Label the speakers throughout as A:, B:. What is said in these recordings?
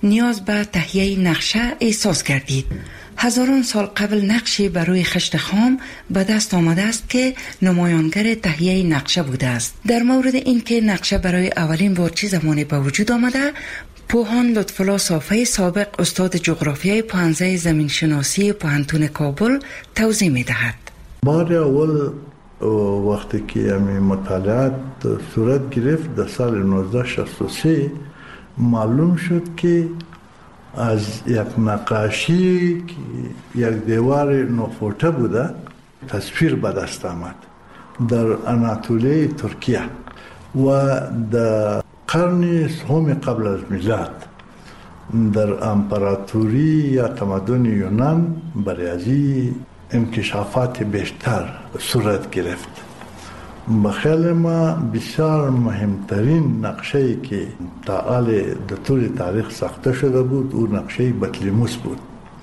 A: نیاز به تهیه نقشه احساس کردید. هزاران سال قبل نقشی بر روی خشت خام به دست آمده است که نمایانگر تهیه نقشه بوده است. در مورد اینکه نقشه برای اولین بار چه زمانی به وجود آمده، پوهان لطف‌الله صافی سابق استاد جغرافیای پوهنځی زمینشناسی پوهنتون کابل توضیح می‌دهد.
B: بار اول وقتی که مطالعات صورت گرفت در سال 1963 معلوم شد که از یک نقاشی یک دیوار 9 فوته بوده تصویر به دست آمد در اناتولیه ترکیه و در قرن سوم قبل از میلاد در امپراتوری یا تمدن یونان برای ازی انکشافات بیشتر صورت گرفت. بخیال ما بسیار مهمترین نقشه‌ای که تا حال در طول تاریخ ساخته شده بود او نقشه بطلیموس بود.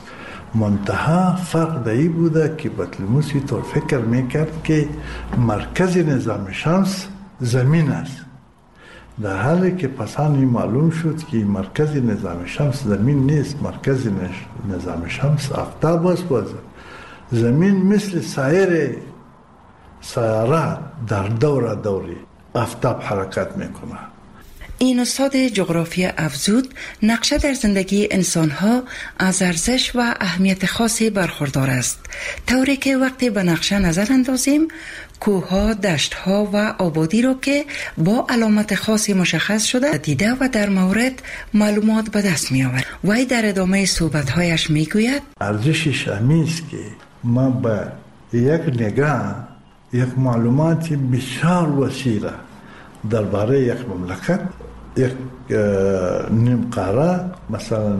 B: منتها فرق دایی بوده که بطلیموس طور فکر میکرد که مرکز نظام شمس زمین است، در حالی که پسانی معلوم شد که مرکز نظام شمس زمین نیست، مرکز نظام شمس آفتاب است و زمین مثل سایر سیارات در دوری آفتاب حرکت میکنه.
A: این استاد جغرافیا افزود نقشه در زندگی انسانها از ارزش و اهمیت خاصی برخوردار است، طوری که وقتی به نقشه نظر اندازیم کوه‌ها، دشت‌ها و آبادی را که با علامت خاصی مشخص شده دیده و در مورد معلومات به دست می‌آورد. وی در ادامه صحبت‌هایش می‌گوید
B: ارزشش همین است که ما با یک نگاه یک معلومات بسیار وسیع درباره یک مملکت، یک نیم قاره، مثلا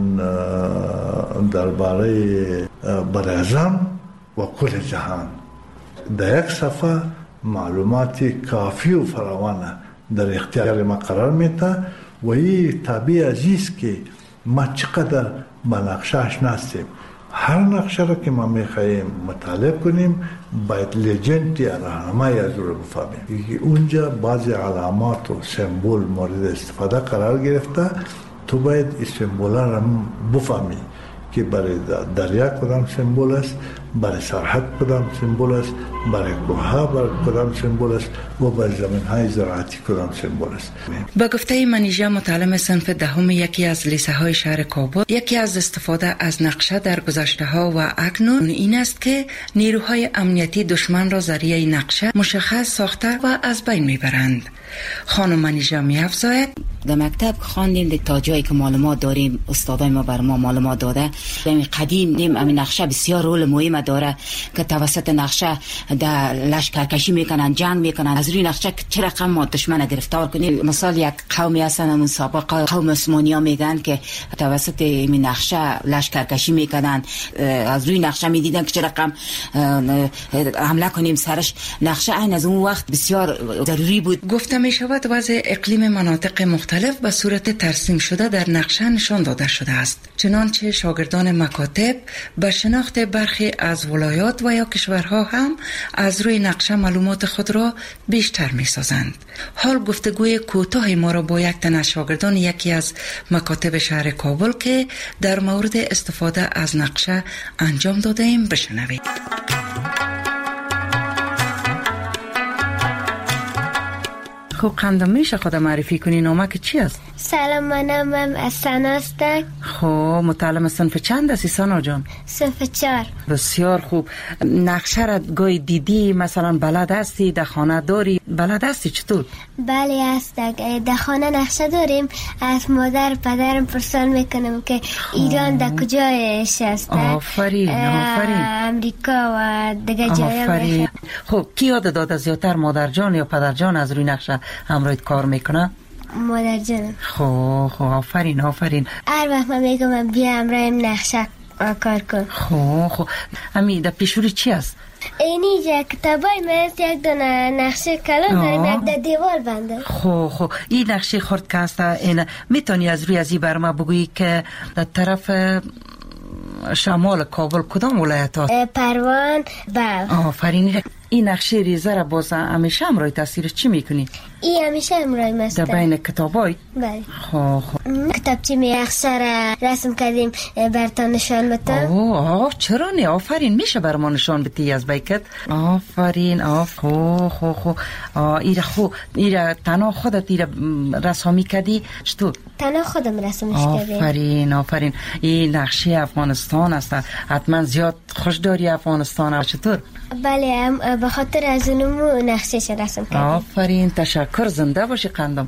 B: درباره براعظم و کل جهان در یک صفحه معلومات کافی و فراوانه در اختیار ما قرار میده و این طبیعی عزیز که ما چقدر با نقشه آشنا هستیم. هر نقشه را که ما میخواهیم مطالعه کنیم باید لجنت یا راهنمای از رو بفهمیم. اونجا بعضی علامات و سمبول مورد استفاده قرار گرفته، تو باید این سمبول را بفهمی که برای دریا کدام سمبول است، برای سرحد کدام سمبول است، برای کوه‌ها کدام سمبول است و برای زمین‌های زراعتی کدام سمبول است.
A: با گفته منیژه متعلم صنف دهم یکی از لیسه‌های شهر کابل، یکی از استفاده از نقشه در گذشته‌ها و اکنون این است که نیروهای امنیتی دشمن را ذریعه نقشه مشخص ساخته و از بین میبرند. خانم منیژه می‌افزاید
C: در مکتب خواندیم تا جایی که معلومات داریم استادای ما بر ما معلومات داده. در قدیم همین نقشه بسیار رول مهم داره که توسط نقشه در لشکرکشی میکنن، جنگ میکنن، از روی نقشه چه رقم ما دشمن گرفتار کنیم. مثال یک قومی هستن همون سابق قوم عثمانی‌ها میگن که توسط این نقشه لشکرکشی میکنن، از روی نقشه میدیدن که چه رقم حمله کنیم سرش. نقشه این از اون وقت بسیار ضروری بود.
A: گفته می شود وضع اقلیم مناطق مختلف به صورت ترسیم شده در نقشه نشان داده شده است، چنانچه شاگردان مکاتب به شناخت برخی از ولایات و یا کشورها هم از روی نقشه معلومات خود را بیشتر می سازند. حال گفتگوی کوتاه ما را با یک تن از شاگردان یکی از مکاتب شهر کابل که در مورد استفاده از نقشه انجام داده ایم بشنوید. خب قندم میشه خود معرفی کنی، نامک چی است؟
D: سلام، منم سنا است.
A: خب متعلم صنف چند هستی سنا جان؟
D: صنف 4.
A: بسیار خوب. نقشه را گاهی دیدی مثلا بلد هستی، در خانه داری بلد هستی چطور؟
D: بله هست، در خانه نقشه داریم. از مادر پدرم پرسان میکنم که ایران در کجایش است.
A: آفرین
D: امریکا و دیگه جای.
A: خب کی یاد داده زیادتر، مادر جان یا پدر جان از روی نقشه همراهت کار میکنه؟
D: مادر جانم.
A: خب آفرین.
D: هر وقت من میگم بیا همراهیم نقشه کار کن.
A: خب امی در پیشوری چی است؟
D: اینی کتابای من یک دونه نقشه کلان داریم، یک در دیوار بنده.
A: خب این نقشه خورد که هست، این میتونی از روی ازی بر ما بگویی که در طرف شمال کابل کدام ولایت هست؟
D: پروان، بلخ.
A: آفرین. این نقشه ریزه را باز همیشه همراه تصویرش چی میکنی؟
D: این همیشه همراه ماست.
A: در بین کتابای؟
D: بله.
A: کتابچه
D: نقشه را رسم کردیم براتون نشان بدم.
A: چرا نه؟ آفرین، میشه بر ما نشان بدی از بیکت؟ آفرین. ایره تنها خودت ایره رسامی کردی؟ چطور؟
D: تنها خودم رسمش کردیم.
A: آفرین. این نقشه افغانستان است. حتما زیاد خوش داری افغانستان. چطور؟
D: بله، به خاطر از اونمو نقشهش رسم کردیم.
A: آفرین، تشکر. زنده باشی قندم.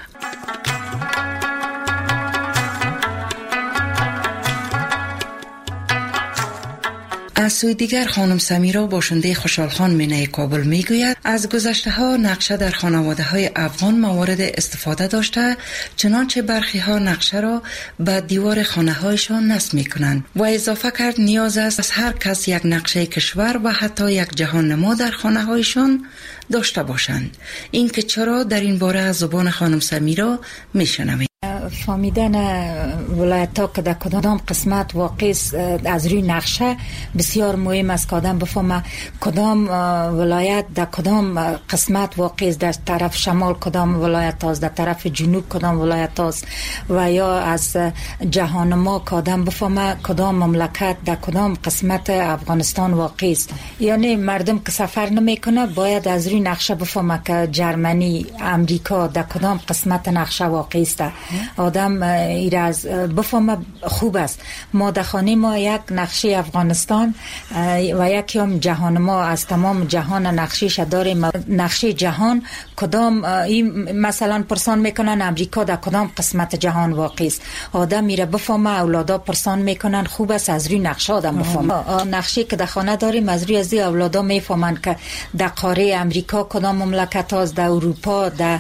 A: از سوی دیگر خانم سمیرا باشنده خوشحال خان مینه کابل میگوید از گذشته ها نقشه در خانواده های افغان موارد استفاده داشته، چنانچه برخی ها نقشه را به دیوار خانه هایشان نصب میکنند و اضافه کرد نیاز است از هر کس یک نقشه کشور و حتی یک جهان نما در خانه هایشان داشته باشند. این که چرا در این باره از زبان خانم سمیرا میشنویم.
E: فهمیدن ولایت ها که در کدام قسمت واقع است از روی نقشه بسیار مهم است که آدم بفهمه کدام ولایت در کدام قسمت واقع است، در طرف شمال کدام ولایت است، در طرف جنوب کدام ولایت است، و یا از جهان ما که آدم بفهمه کدام مملکت در کدام قسمت افغانستان واقع است. یعنی مردم که سفر نمیکنه باید از روی نقشه بفهمه که جرمنی، امریکا در کدام قسمت نقشه واقع است. آدم ایراز بفهمه خوب است. ما در خانه ما یک نقشه افغانستان و یکی هم جهان ما از تمام جهان نقشهش داریم. نقشه جهان کدام مثلا پرسان میکنن امریکا در کدام قسمت جهان واقع است. آدم میره بفهمه، اولادا پرسان میکنن، خوب است از روی نقشه آدم بفهمه. نقشه که در خانه داریم از روی از اولادا میفهمن که در قاره امریکا کدام مملکت است، در اروپا، در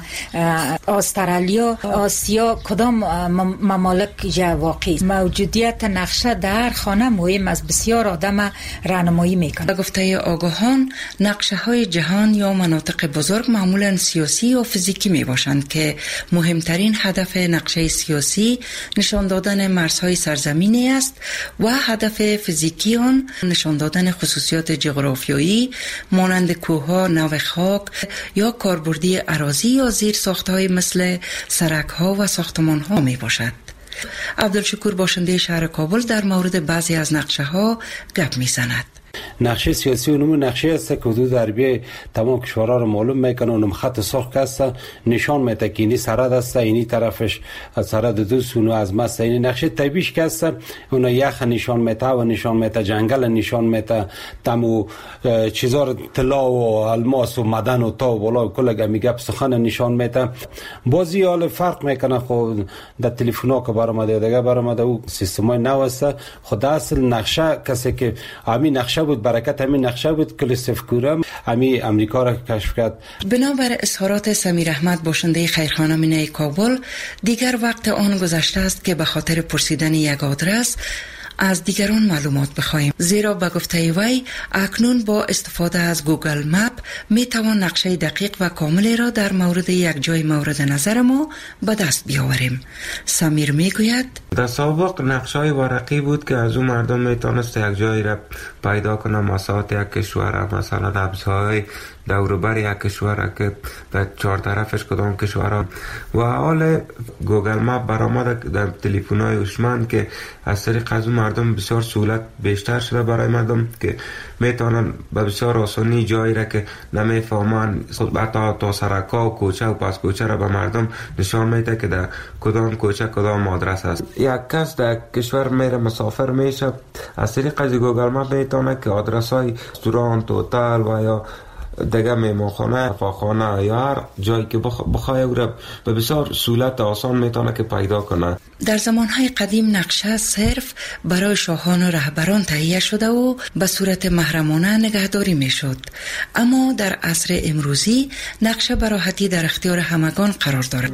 E: استرالیا، آسیا کدام ممالک جا واقع است. موجودیت نقشه در خانه مهم است، بسیار آدم راهنمایی میکنه.
A: گفته آگاهان نقشه های جهان یا مناطق بزرگ معمولا سیاسی و فیزیکی می باشند که مهمترین هدف نقشه سیاسی نشان دادن مرزهای سرزمینی است و هدف فیزیکی آن نشان دادن خصوصیات جغرافیایی مانند کوه‌ها، نوع خاک یا کاربردی اراضی یا زیر ساخت‌های مثل سرک‌ها و ساختمان‌ها می باشد. عبدالشکور باشنده شهر کابل در مورد بعضی از نقشه ها گپ می زند.
F: نقشه سیاسی اونم نقشه است که حدود عربی تمام کشورها رو معلوم میکنه. اونم خط سرخ است، نشان میده که اینی سرحد است، اینی طرفش سرحد دوست، اونو از مست. این نقشه طبیعیش که است، اون یخ نشان میده و نشان میده جنگل نشان میده، تمو چیزا طلا و الماس و معدن و تا و بالا کل میگه سخن نشان میده. بازی حال فرق میکنه. خود در تلفن‌ها که برآمده دیگه برآمده او سیستمای نو است. خود اصل نقشه کسی که همین نقشه بود، برکت همین نقشه بود که لسفکورم همین امریکا را کشف کرد.
A: بنابر اظهارات سمیر احمد باشنده خیرخانه مینه کابل، دیگر وقت آن گذشته است که به خاطر پرسیدن یک آدرس از دیگران معلومات بخواهیم، زیرا به گفته وی اکنون با استفاده از گوگل مپ می توان نقشه دقیق و کاملی را در مورد یک جای مورد نظر ما به دست بیاوریم. سمیر می گوید
G: در سابق نقشه ورقی بود که از اون مردم می توانست یک جایی را پیدا کنه، مساحت یک کشور، مثلا ابزهای دوروبر یک کشور که در چهار طرفش کدام کشورها، و حال گوگل مپ برآمده در تلفن‌های هوشمند که از طریق از اون مردم بسیار سهولت بیشتر شده برای مردم که میتونن به بسیار آسانی جایی را که نمیفهمن حتی تا سرکا و کوچه و پس کوچه را به مردم نشان میده که در کدام کوچه کدام آدرس است. یک کس در کشور میره مسافر میشه، از طریق از گوگل مپ میتونه که آدرس های رستوران، هتل و یا دیگه میمانخانه، فاخانه یا هر جایی که بخواه او را به بسیار سهولت آسان میتونه که پیدا کنه.
A: در زمانهای قدیم نقشه صرف برای شاهان و رهبران تهیه شده و به صورت محرمانه نگهداری میشد، اما در عصر امروزی نقشه به راحتی در اختیار همگان قرار دارد.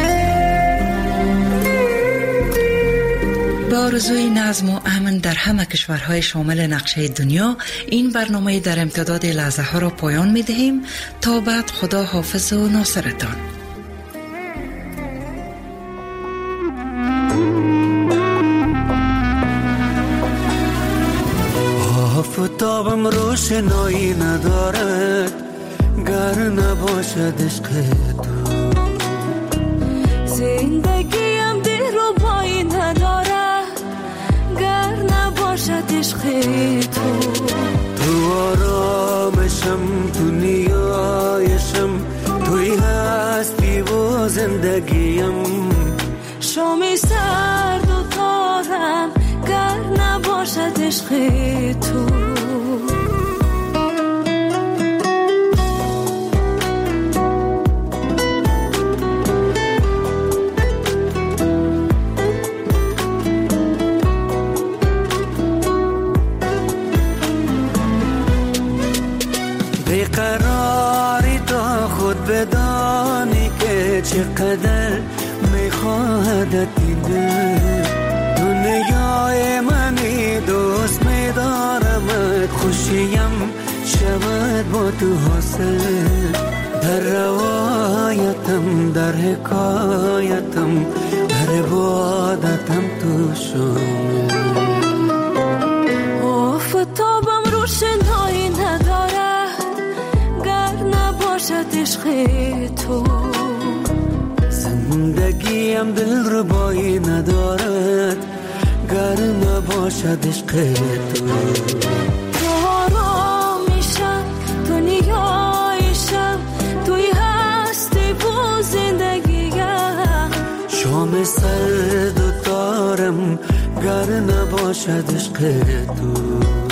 A: با آرزوی نظم و امن در همه کشورهای شامل نقشه دنیا، این برنامه در امتداد لحظه ها را پایان می دهیم. تا بعد، خدا حافظ و ناصرتان.
H: آفت آفتابم روشنایی ندارد گر نباشد عشق تو.
I: زندگیم دلربایی ندارد گر نباشد عشق تو.
H: تو آرامشم، تو نیایشم، توی هستی و زندگیم.
I: شامی سرد و تارم گر نباشد عشق تو.
H: بیقراری تا خود بدانی که چقدر میخواهد دیده. دنیای منی دوست میدارم، خوشیم شود با تو حاصل. در روایتم، در حکایتم، در عبادتم تو شامل.
I: آفتابم روشنایی ندارد گر نباشد عشق تو.
H: زندگیم دلربایی ندارد گر نباشد عشق تو.
I: تو آرامیشم، تو نیایشم، توی هستی و زندگیم.
H: شام سرد و تارم گر نباشد عشق تو.